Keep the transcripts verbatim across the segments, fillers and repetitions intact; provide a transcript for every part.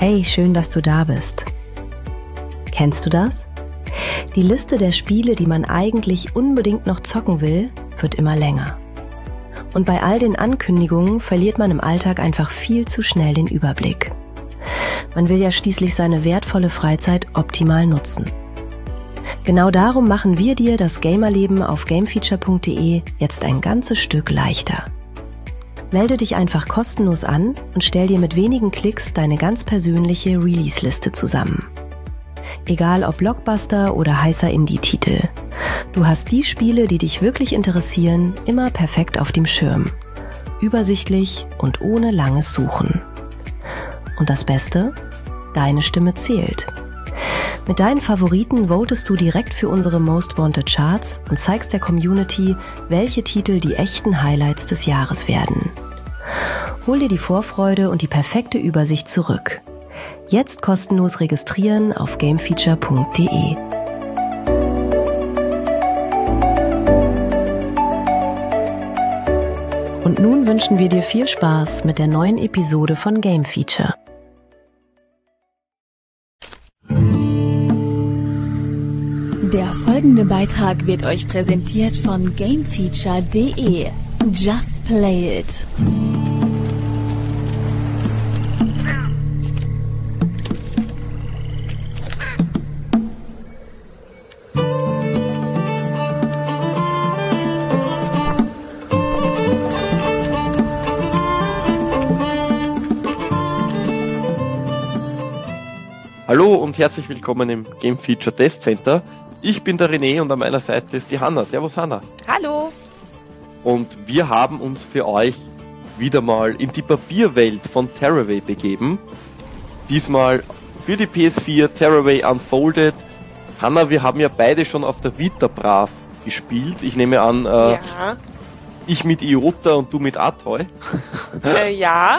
Hey, schön, dass du da bist. Kennst du das? Die Liste der Spiele, die man eigentlich unbedingt noch zocken will, wird immer länger. Und bei all den Ankündigungen verliert man im Alltag einfach viel zu schnell den Überblick. Man will ja schließlich seine wertvolle Freizeit optimal nutzen. Genau darum machen wir dir das Gamerleben auf gamefeature punkt de jetzt ein ganzes Stück leichter. Melde dich einfach kostenlos an und stell dir mit wenigen Klicks deine ganz persönliche Release-Liste zusammen. Egal ob Blockbuster oder heißer Indie-Titel. Du hast die Spiele, die dich wirklich interessieren, immer perfekt auf dem Schirm. Übersichtlich und ohne langes Suchen. Und das Beste? Deine Stimme zählt. Mit deinen Favoriten votest du direkt für unsere Most Wanted Charts und zeigst der Community, welche Titel die echten Highlights des Jahres werden. Hol dir die Vorfreude und die perfekte Übersicht zurück. Jetzt kostenlos registrieren auf gamefeature punkt de. Und nun wünschen wir dir viel Spaß mit der neuen Episode von Game Feature. Der folgende Beitrag wird euch präsentiert von gamefeature punkt de. Just play it. Hallo und herzlich willkommen im Game Feature Test Center. Ich bin der René und an meiner Seite ist die Hanna. Servus Hanna. Hallo. Und wir haben uns für euch wieder mal in die Papierwelt von Tearaway begeben. Diesmal für die P S vier Tearaway Unfolded. Hanna, wir haben ja beide schon auf der Vita brav gespielt. Ich nehme an, äh, Ja. ich mit Iota und du mit Atoy. Äh, ja.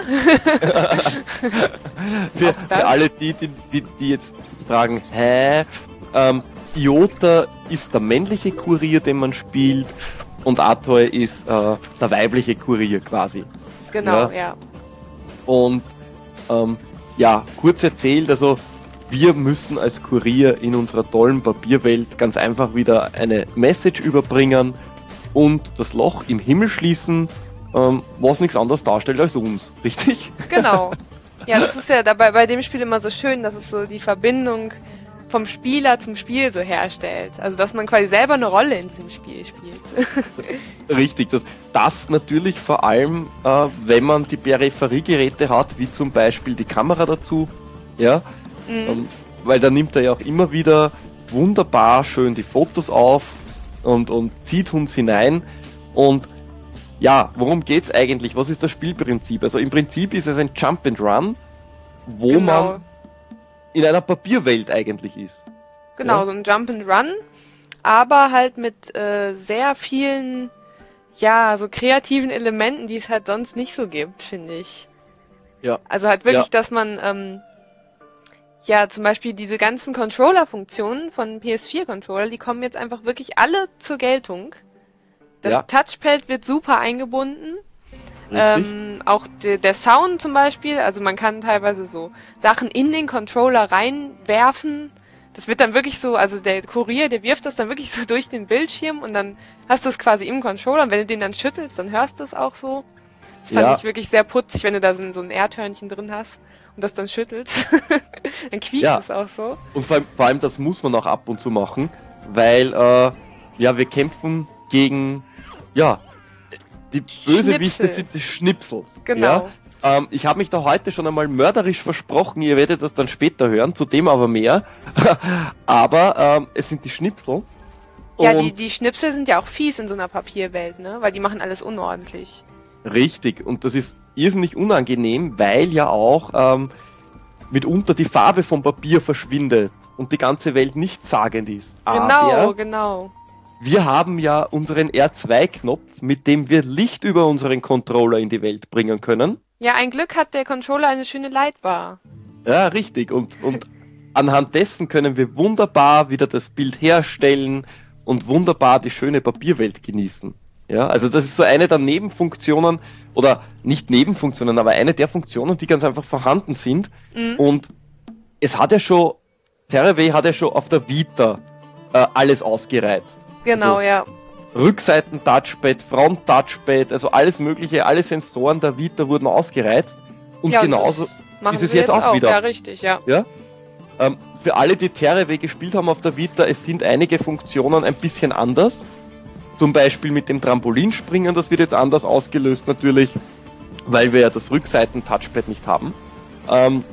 für, Auch das. für alle die, die, die, die jetzt fragen, hä? Ähm, Iota ist der männliche Kurier, den man spielt, und Atoy ist äh, der weibliche Kurier quasi. Genau, Ja. ja. Und ähm, ja, kurz erzählt, also wir müssen als Kurier in unserer tollen Papierwelt ganz einfach wieder eine Message überbringen und das Loch im Himmel schließen, ähm, was nichts anderes darstellt als uns, richtig? Genau. Ja, das ist ja dabei bei dem Spiel immer so schön, dass es so die Verbindung vom Spieler zum Spiel so herstellt. Also, dass man quasi selber eine Rolle in diesem Spiel spielt. Richtig, das, das natürlich vor allem, äh, wenn man die Peripheriegeräte hat, wie zum Beispiel die Kamera dazu, ja, Mhm. ähm, weil da nimmt er ja auch immer wieder wunderbar schön die Fotos auf und, und zieht uns hinein. Und ja, worum geht's eigentlich? Was ist das Spielprinzip? Also im Prinzip ist es ein Jump and Run, wo Genau. man in einer Papierwelt eigentlich ist. Genau, Ja. so ein Jump and Run, aber halt mit äh, sehr vielen, ja, so kreativen Elementen, die es halt sonst nicht so gibt, finde ich. Ja. Also halt wirklich, Ja. dass man, ähm, ja, zum Beispiel diese ganzen Controller-Funktionen von P S vier Controller, die kommen jetzt einfach wirklich alle zur Geltung. Das Ja. Touchpad wird super eingebunden. Richtig? Ähm, auch de, der Sound zum Beispiel, also man kann teilweise so Sachen in den Controller reinwerfen. Das wird dann wirklich so, also der Kurier, der wirft das dann wirklich so durch den Bildschirm und dann hast du es quasi im Controller und wenn du den dann schüttelst, dann hörst du es auch so. Das fand Ja. ich wirklich sehr putzig, wenn du da so, so ein Erdhörnchen drin hast und das dann schüttelst. Dann quiekt Ja. es auch so. Und vor allem, vor allem das muss man auch ab und zu machen, weil äh, ja, wir kämpfen gegen, ja, die Bösewichte Schnipsel. sind die Schnipsel. Genau. Ja? Ähm, ich habe mich da heute schon einmal mörderisch versprochen, ihr werdet das dann später hören, zu dem aber mehr. aber ähm, es sind die Schnipsel. Ja, Und die, die Schnipsel sind ja auch fies in so einer Papierwelt, ne? Weil die machen alles unordentlich. richtig, und das ist irrsinnig unangenehm, weil ja auch ähm, mitunter die Farbe vom Papier verschwindet und die ganze Welt nichtssagend ist. Genau, Aber genau. wir haben ja unseren R zwei Knopf, mit dem wir Licht über unseren Controller in die Welt bringen können. Ja, ein Glück hat der Controller eine schöne Lightbar. Ja, richtig. Und, und anhand dessen können wir wunderbar wieder das Bild herstellen und wunderbar die schöne Papierwelt genießen. Ja, also das ist so eine der Nebenfunktionen, oder nicht Nebenfunktionen, aber eine der Funktionen, die ganz einfach vorhanden sind. Mhm. Und es hat ja schon, Terraway hat ja schon auf der Vita äh, alles ausgereizt. Genau, Also ja. Rückseiten-Touchpad, Front-Touchpad, also alles mögliche, alle Sensoren der Vita wurden ausgereizt. Und ja, genauso machen ist es sie jetzt auch wieder. Ja, richtig, ja. Ja? Ähm, für alle, die Terraway gespielt haben auf der Vita, es sind einige Funktionen ein bisschen anders. Zum Beispiel mit dem Trampolinspringen, das wird jetzt anders ausgelöst natürlich, weil wir ja das Rückseiten-Touchpad nicht haben. Ähm,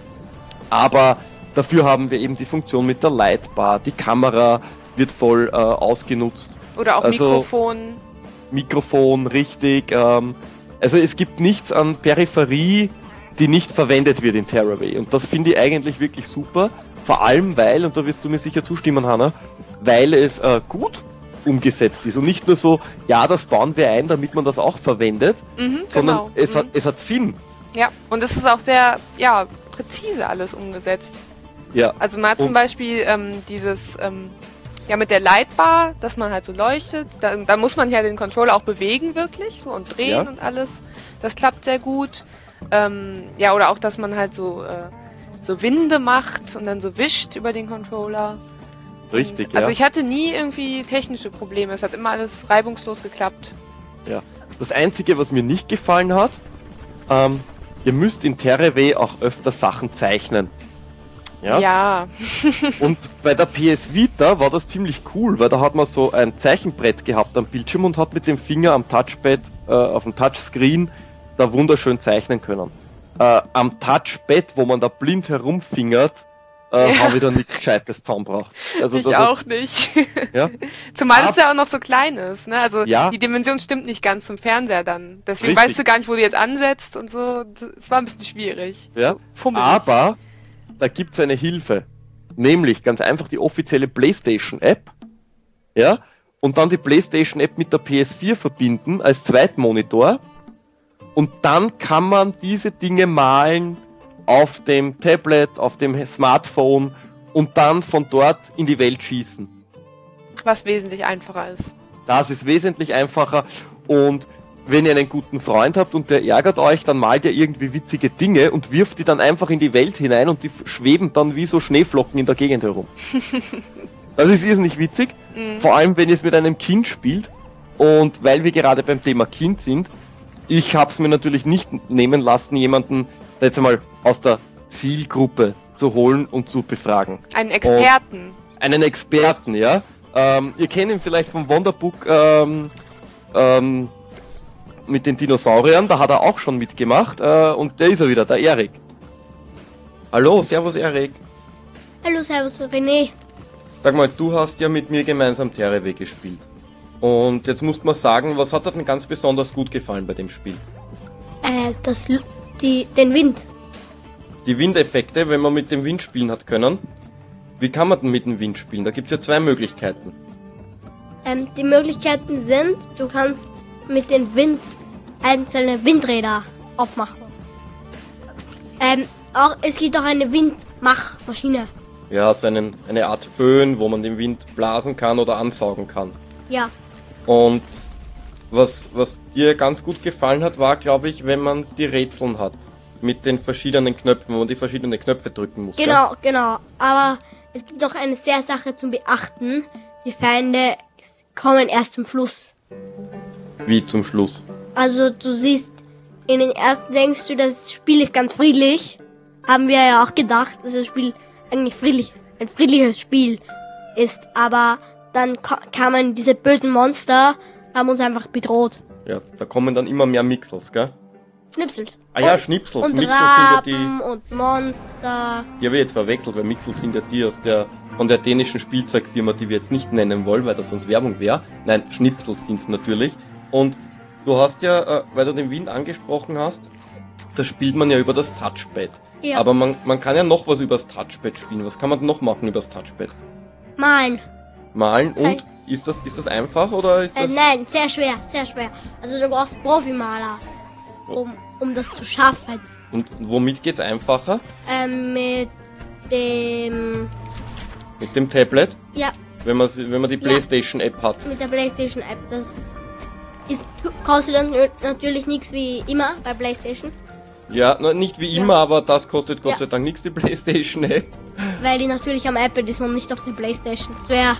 aber dafür haben wir eben die Funktion mit der Lightbar, die Kamera wird voll äh, ausgenutzt. Oder auch Also- Mikrofon. Mikrofon, richtig. Ähm, also es gibt nichts an Peripherie, die nicht verwendet wird in Terraway. Und das finde ich eigentlich wirklich super. Vor allem, weil, und da wirst du mir sicher zustimmen, Hanna, weil es äh, gut umgesetzt ist. Und nicht nur so, ja, das bauen wir ein, damit man das auch verwendet, Mhm, sondern genau. es, mhm. hat, es hat Sinn. Ja, und es ist auch sehr, ja, präzise alles umgesetzt. Ja, Also man hat Und- zum Beispiel ähm, dieses, ähm, ja mit der Lightbar, dass man halt so leuchtet, da, da muss man ja den Controller auch bewegen wirklich, so und drehen Ja. und alles. Das klappt sehr gut. Ähm, ja, oder auch, dass man halt so, äh, so Winde macht und dann so wischt über den Controller. richtig, Und, also ja. ich hatte nie irgendwie technische Probleme, es hat immer alles reibungslos geklappt. Das Einzige, was mir nicht gefallen hat, ähm, ihr müsst in Terraway auch öfter Sachen zeichnen. Ja? Ja, Und bei der P S Vita war das ziemlich cool, weil da hat man so ein Zeichenbrett gehabt am Bildschirm und hat mit dem Finger am Touchpad, äh, auf dem Touchscreen, da wunderschön zeichnen können. Äh, am Touchpad, wo man da blind herumfingert, äh, Ja. habe ich da nichts Gescheites zusammengebracht. Also ich das auch nicht. Ja? Zumal es Ab- ja auch noch so klein ist, ne? Also Ja. die Dimension stimmt nicht ganz zum Fernseher dann. Deswegen Richtig. weißt du gar nicht, wo du jetzt ansetzt und so. Es war ein bisschen schwierig. Ja? Fummelig. Aber da gibt es eine Hilfe. Nämlich ganz einfach die offizielle PlayStation-App. Ja? Und dann die PlayStation-App mit der P S vier verbinden als Zweitmonitor. Und dann kann man diese Dinge malen auf dem Tablet, auf dem Smartphone und dann von dort in die Welt schießen. Was wesentlich einfacher ist. Das ist wesentlich einfacher. Und wenn ihr einen guten Freund habt und der ärgert euch, dann malt ihr irgendwie witzige Dinge und wirft die dann einfach in die Welt hinein und die schweben dann wie so Schneeflocken in der Gegend herum. Das ist irrsinnig witzig. Mhm. Vor allem, wenn ihr es mit einem Kind spielt. Und weil wir gerade beim Thema Kind sind, ich habe es mir natürlich nicht nehmen lassen, jemanden jetzt einmal aus der Zielgruppe zu holen und zu befragen. Einen Experten. Einen Experten, ja. Ähm, ihr kennt ihn vielleicht vom Wonderbook ähm, ähm, mit den Dinosauriern, da hat er auch schon mitgemacht. Äh, und der ist er wieder, der Erik. Hallo, servus Erik. Hallo, servus, René. Sag mal, du hast ja mit mir gemeinsam Terraway gespielt. Und jetzt musst du mal sagen, was hat dir denn ganz besonders gut gefallen bei dem Spiel? Äh, das, Lu- die, den Wind. Die Windeffekte, wenn man mit dem Wind spielen hat können. Wie kann man denn mit dem Wind spielen? Da gibt's ja zwei Möglichkeiten. Ähm, die Möglichkeiten sind, du kannst mit dem Wind einzelne Windräder aufmachen. Ähm, auch, es gibt auch eine Windmachmaschine. Ja, so einen, eine Art Föhn, wo man den Wind blasen kann oder ansaugen kann. Ja, Und was, was dir ganz gut gefallen hat, war, glaube ich, wenn man die Rätseln hat. Mit den verschiedenen Knöpfen, wo man die verschiedenen Knöpfe drücken muss. genau, genau. Aber es gibt noch eine sehr Sache zum Beachten. Die Feinde kommen erst zum Schluss. Gell? Wie zum Schluss. Also du siehst, in den ersten denkst du, das Spiel ist ganz friedlich. Haben wir ja auch gedacht, dass das Spiel eigentlich friedlich, ein friedliches Spiel ist. Aber dann ka- kamen diese bösen Monster, haben uns einfach bedroht. Ja, da kommen dann immer mehr Mixels, gell? Schnipsels. Ah ja, Und- Schnipsels. Und Mixels sind ja die... Raben und Monster. Die habe ich jetzt verwechselt, weil Mixel sind ja die aus der, von der dänischen Spielzeugfirma, die wir jetzt nicht nennen wollen, weil das sonst Werbung wäre. Nein, Schnipsel sind es natürlich. Und du hast ja, äh, weil du den Wind angesprochen hast, das spielt man ja über das Touchpad. Ja. Aber man, man kann ja noch was übers Touchpad spielen. Was kann man denn noch machen übers Touchpad? Malen. Malen Zeig- und? Ist das, ist das einfach oder ist Äh, das... nein, sehr schwer, sehr schwer. Also du brauchst Profimaler, um, um das zu schaffen. Und womit geht's einfacher? Ähm, mit dem... Mit dem Tablet? Ja, Wenn man, sie- wenn man die Ja. PlayStation-App hat. mit der PlayStation App. Das ist, kostet dann natürlich nichts wie immer bei PlayStation. Ja, na, nicht wie Ja. immer, aber das kostet Gott Ja. sei Dank nichts, die PlayStation, ey. Weil die natürlich am iPad ist und nicht auf der PlayStation. Das wäre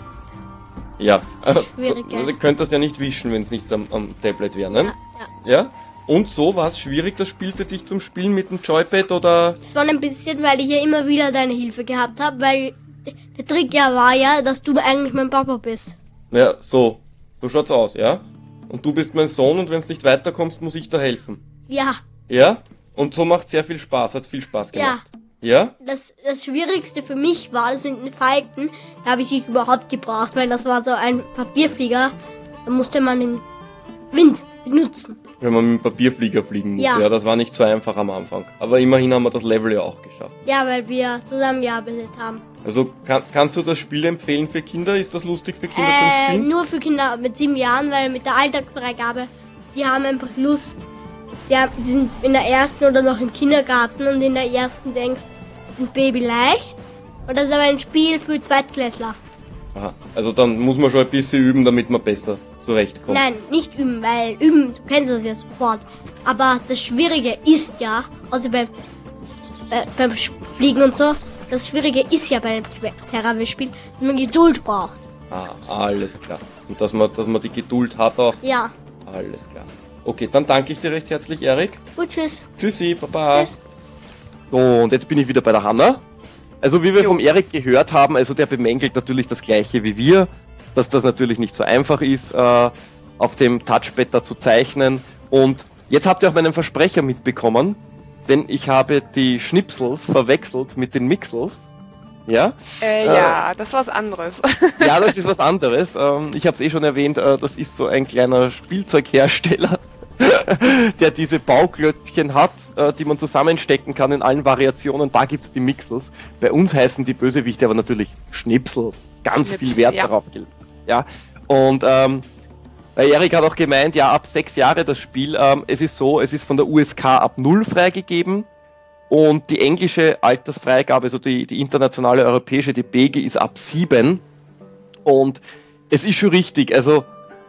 Ja, äh, Schwierig, so, gell? du könntest ja nicht wischen, wenn es nicht am, am Tablet wäre, ne? ja, ja. Ja? Und so war es schwierig, das Spiel für dich zum Spielen mit dem Joypad oder... Schon ein bisschen, weil ich ja immer wieder deine Hilfe gehabt habe, weil der Trick ja war ja, dass du eigentlich mein Papa bist. Ja, so. So schaut's aus, ja? Und du bist mein Sohn und wenn du nicht weiterkommst, muss ich da helfen. Ja, Ja? Und so macht sehr viel Spaß, hat viel Spaß gemacht. Ja? das, das Schwierigste für mich war das mit den Falten. Da habe ich dich überhaupt gebraucht, weil das war so ein Papierflieger. Da musste man den Wind benutzen. Wenn man mit dem Papierflieger fliegen muss, ja. Ja. Das war nicht so einfach am Anfang. Aber immerhin haben wir das Level ja auch geschafft. Ja, weil wir zusammengearbeitet haben. Also kann, kannst du das Spiel empfehlen für Kinder? Ist das lustig für Kinder zum Äh, Spielen? nur für Kinder mit sieben Jahren, weil mit der Alltagsfreigabe, die haben einfach Lust. Ja, die sind in der ersten oder noch im Kindergarten und in der ersten denkst ein Baby leicht. Und das ist aber ein Spiel für Zweitklässler. Aha. Also dann muss man schon ein bisschen üben, damit man besser zurechtkommt. Nein, nicht üben, weil üben, du kennst das ja sofort. Aber das Schwierige ist ja, also beim, bei, beim Fliegen und so, das Schwierige ist ja bei einem Terravis-Spiel, dass man Geduld braucht. Ah, alles klar. Und dass man, dass man die Geduld hat auch. Ja, Alles klar. Okay, dann danke ich dir recht herzlich, Erik. gut, tschüss. Tschüssi, Baba. Tschüss. So, und jetzt bin ich wieder bei der Hanna. Also wie wir vom Erik gehört haben, also der bemängelt natürlich das gleiche wie wir, dass das natürlich nicht so einfach ist, äh, auf dem Touchpad da zu zeichnen. Und jetzt habt ihr auch meinen Versprecher mitbekommen, denn ich habe die Schnipsels verwechselt mit den Mixels. Ja? Äh, ja, das ist was anderes. Ja, das ist was anderes. Ähm, ich habe es eh schon erwähnt, äh, das ist so ein kleiner Spielzeughersteller, der diese Bauklötzchen hat, äh, die man zusammenstecken kann in allen Variationen. Da gibt's die Mixels. Bei uns heißen die Bösewichte aber natürlich Schnipsels. Ganz Schnipsel, viel Wert ja. darauf gilt. Ja. Und ähm, weil Erik hat auch gemeint, ja, ab sechs Jahre das Spiel. Ähm, es ist so, es ist von der U S K ab null freigegeben. Und die englische Altersfreigabe, also die, die internationale europäische, die B G, ist ab sieben. Und es ist schon richtig, also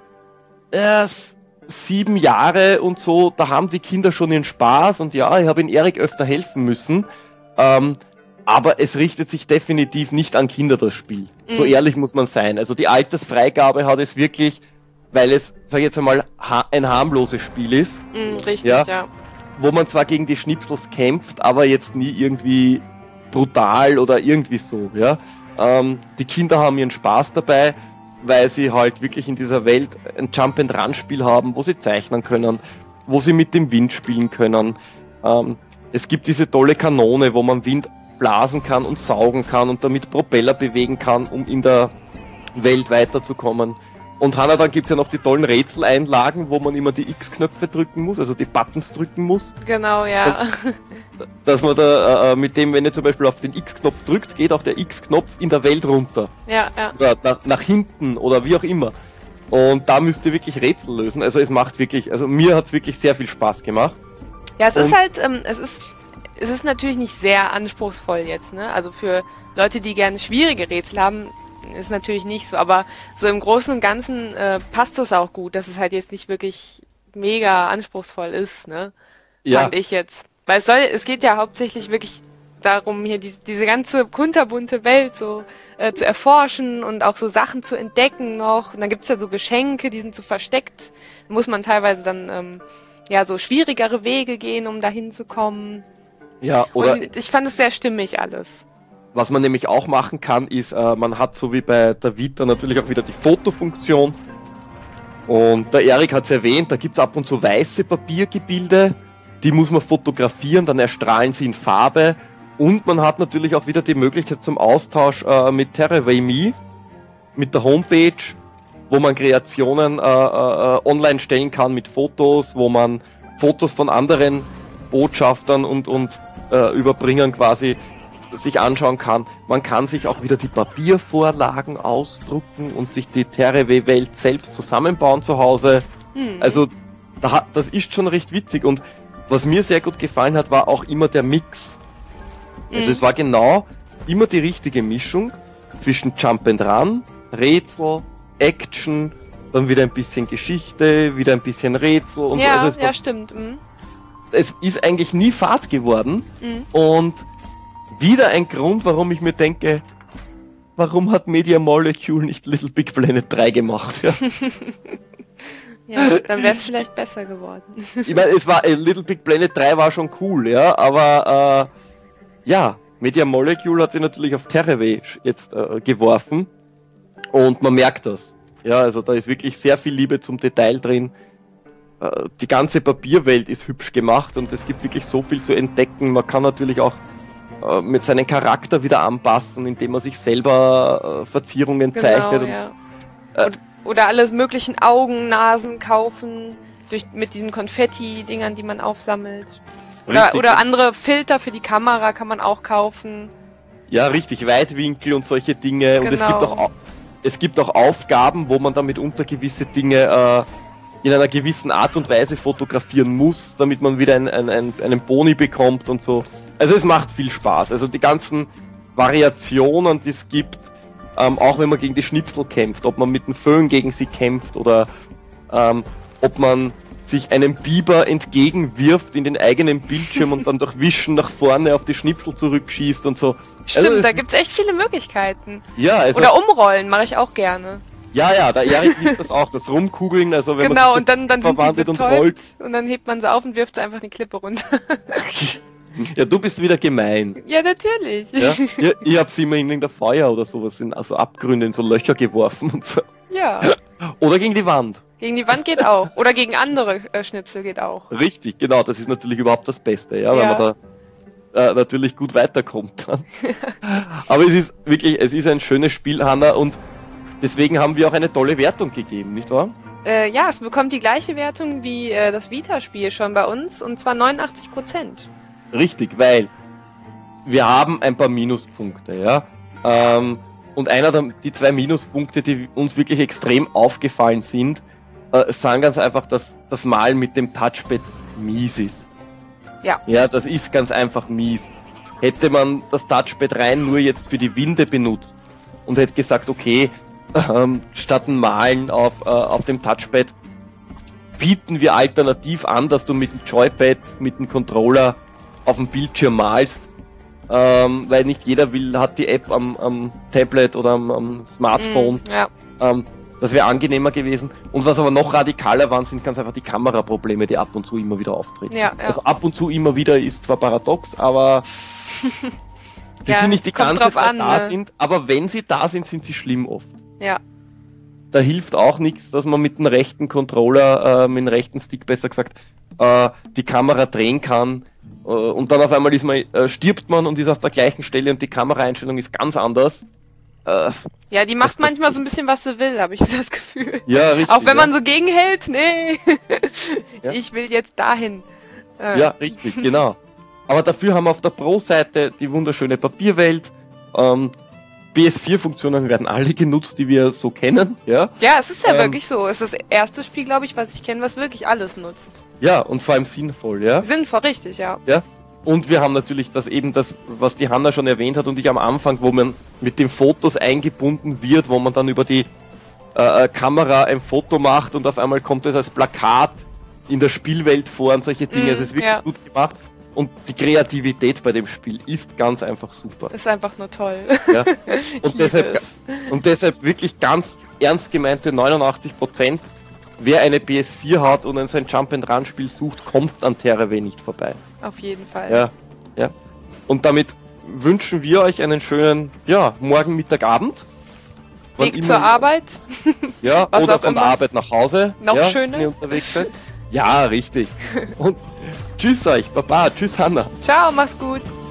äh, sieben Jahre und so, da haben die Kinder schon ihren Spaß. Und ja, ich habe in Erik öfter helfen müssen. Ähm, aber es richtet sich definitiv nicht an Kinder, das Spiel. Mhm. So ehrlich muss man sein. Also die Altersfreigabe hat es wirklich, weil es, sag ich jetzt einmal, ha- ein harmloses Spiel ist. Mm, richtig, Ja. ja. Wo man zwar gegen die Schnipsels kämpft, aber jetzt nie irgendwie brutal oder irgendwie so, ja. Ähm, die Kinder haben ihren Spaß dabei, weil sie halt wirklich in dieser Welt ein Jump-and-Run-Spiel haben, wo sie zeichnen können, wo sie mit dem Wind spielen können. Ähm, es gibt diese tolle Kanone, wo man Wind blasen kann und saugen kann und damit Propeller bewegen kann, um in der Welt weiterzukommen. Und Hanna, dann gibt's ja noch die tollen Rätseleinlagen, wo man immer die X-Knöpfe drücken muss, also die Buttons drücken muss, Genau, ja. dass man da äh, mit dem, wenn ihr zum Beispiel auf den X-Knopf drückt, geht auch der X-Knopf in der Welt runter. Ja, ja. Oder nach, nach hinten oder wie auch immer. Und da müsst ihr wirklich Rätsel lösen. Also es macht wirklich, also mir hat's wirklich sehr viel Spaß gemacht. Ja, es ist Und- halt, ähm, es ist, es ist natürlich nicht sehr anspruchsvoll jetzt, ne? Also für Leute, die gerne schwierige Rätsel haben, ist natürlich nicht so, aber so im Großen und Ganzen äh, passt das auch gut, dass es halt jetzt nicht wirklich mega anspruchsvoll ist, ne? Ja, Fand ich jetzt. Weil es soll, es geht ja hauptsächlich wirklich darum, hier die, diese ganze kunterbunte Welt so äh, zu erforschen und auch so Sachen zu entdecken noch. Und dann gibt's ja so Geschenke, die sind so versteckt. Da muss man teilweise dann ähm, ja so schwierigere Wege gehen, um dahin zu kommen. ja, oder Und ich fand es sehr stimmig alles. was man nämlich auch machen kann, ist, äh, man hat so wie bei der Vita natürlich auch wieder die Fotofunktion. Und der Erik hat es erwähnt, da gibt es ab und zu weiße Papiergebilde, die muss man fotografieren, dann erstrahlen sie in Farbe. Und man hat natürlich auch wieder die Möglichkeit zum Austausch äh, mit TerraWayMe, mit der Homepage, wo man Kreationen äh, äh, online stellen kann mit Fotos, wo man Fotos von anderen Botschaftern und, und äh, Überbringern quasi sich anschauen kann. Man kann sich auch wieder die Papiervorlagen ausdrucken und sich die TerraWay-Welt selbst zusammenbauen zu Hause. Hm. Also da, hat- das ist schon recht witzig und was mir sehr gut gefallen hat, war auch immer der Mix. Also Mhm. es war genau immer die richtige Mischung zwischen Jump and Run, Rätsel, Action dann wieder ein bisschen Geschichte, wieder ein bisschen Rätsel und Ja, so. Also es, ja, war, stimmt. Mhm. es ist eigentlich nie Fahrt geworden Mhm. und wieder ein Grund, warum ich mir denke, warum hat Media Molecule nicht Little Big Planet drei gemacht? Ja. Ja, dann wäre es vielleicht besser geworden. Ich meine, es war, äh, Little Big Planet drei war schon cool, ja, aber äh, ja, Media Molecule hat sie natürlich auf Terraway jetzt äh, geworfen und man merkt das. Ja, also da ist wirklich sehr viel Liebe zum Detail drin. Äh, die ganze Papierwelt ist hübsch gemacht und es gibt wirklich so viel zu entdecken. Man kann natürlich auch äh, mit seinem Charakter wieder anpassen, indem man sich selber äh, Verzierungen zeichnet. ja. äh, Oder, oder alles möglichen Augen, Nasen kaufen, durch, mit diesen Konfetti-Dingern, die man aufsammelt. Oder, Richtig. oder andere Filter für die Kamera kann man auch kaufen. Ja, richtig, Weitwinkel und solche Dinge. Und es Genau. gibt auch, au- es gibt auch Aufgaben, wo man damit unter gewisse Dinge äh, in einer gewissen Art und Weise fotografieren muss, damit man wieder ein, ein, ein, einen Boni bekommt und so. Also es macht viel Spaß. Also die ganzen Variationen, die es gibt, ähm, auch wenn man gegen die Schnipsel kämpft, ob man mit dem Föhn gegen sie kämpft oder ähm, ob man sich einem Biber entgegenwirft in den eigenen Bildschirm und dann durch Wischen nach vorne auf die Schnipsel zurückschießt und so. Stimmt, Also es- da gibt's echt viele Möglichkeiten. Ja, also, Oder umrollen, mache ich auch gerne. ja, ja, der Erik liebt das auch, das Rumkugeln, also wenn Genau, man und dann, dann sind die verwandelt und betäubt rollt. und dann hebt man sie auf und wirft sie einfach die Klippe runter. sich, ja, du bist wieder gemein. Ja, natürlich. Ja? ich, ich hab sie immer in der Feuer oder sowas, in also Abgründe, in so Löcher geworfen und so. Ja, Oder gegen die Wand. gegen die Wand geht auch. Oder gegen andere äh, Schnipsel geht auch. Richtig, genau, das ist natürlich überhaupt das Beste, ja, weil Ja. man da äh, natürlich gut weiterkommt dann. Aber es ist wirklich, es ist ein schönes Spiel, Hanna, und deswegen haben wir auch eine tolle Wertung gegeben, nicht wahr? Äh, ja, es bekommt die gleiche Wertung wie äh, das Vita-Spiel schon bei uns, und zwar neunundachtzig Prozent. Richtig, weil wir haben ein paar Minuspunkte, ja. Ähm, und einer der, die zwei Minuspunkte, die uns wirklich extrem aufgefallen sind, äh, sagen ganz einfach, dass das Malen mit dem Touchpad mies ist. Ja. Ja, das ist ganz einfach mies. Hätte man das Touchpad rein nur jetzt für die Winde benutzt und hätte gesagt, okay, ähm, statt ein Malen auf, äh, auf dem Touchpad bieten wir alternativ an, dass du mit dem Joypad, mit dem Controller auf dem Bildschirm malst, ähm, weil nicht jeder will, hat die App am, am Tablet oder am, am Smartphone. Mm, ja. Ähm, das wäre angenehmer gewesen. Und was aber noch radikaler waren, sind ganz einfach die Kameraprobleme, die ab und zu immer wieder auftreten. Ja, ja. Also ab und zu immer wieder ist zwar paradox, aber sie Ja, sind nicht die kommt ganze drauf Zeit an, da ne? sind, aber wenn sie da sind, sind sie schlimm oft. Ja. Da hilft auch nichts, dass man mit dem rechten Controller, äh, mit dem rechten Stick besser gesagt, äh, die Kamera drehen kann äh, und dann auf einmal ist man, äh, stirbt man und ist auf der gleichen Stelle und die Kameraeinstellung ist ganz anders. Äh, Ja, die macht Das- das- manchmal so ein bisschen, was sie will, habe ich das Gefühl. ja, richtig. Auch wenn ja. man so gegenhält, nee, Ja. ich will jetzt dahin. Äh, Ja, richtig, genau. Aber dafür haben wir auf der Pro-Seite die wunderschöne Papierwelt. Ähm, P S vier Funktionen werden alle genutzt, die wir so kennen, ja. Ja, es ist ja Ähm, wirklich so. Es ist das erste Spiel, glaube ich, was ich kenne, was wirklich alles nutzt. Ja, und vor allem sinnvoll, ja. Sinnvoll, richtig, ja. Und wir haben natürlich das eben das, was die Hanna schon erwähnt hat und ich am Anfang, wo man mit den Fotos eingebunden wird, wo man dann über die äh, Kamera ein Foto macht und auf einmal kommt es als Plakat in der Spielwelt vor und solche Dinge. Mm, Es ist wirklich ja. gut gemacht und die Kreativität bei dem Spiel ist ganz einfach super. Ist einfach nur toll. Ja. ich Und liebe deshalb, es. und deshalb wirklich ganz ernst gemeinte neunundachtzig Prozent. Wer eine P S vier hat und ein sein Jump-and-Run-Spiel sucht, kommt an Terraway nicht vorbei. Auf jeden Fall. Ja, ja. Und damit wünschen wir euch einen schönen, ja, Morgen, Mittag, Abend. Wann Weg immer- zur Arbeit. Ja, was oder auch von der immer. Arbeit nach Hause. Noch ja, schöner. wenn ihr unterwegs seid. Ja, richtig. Und tschüss euch, Baba, tschüss Hanna. Ciao, mach's gut.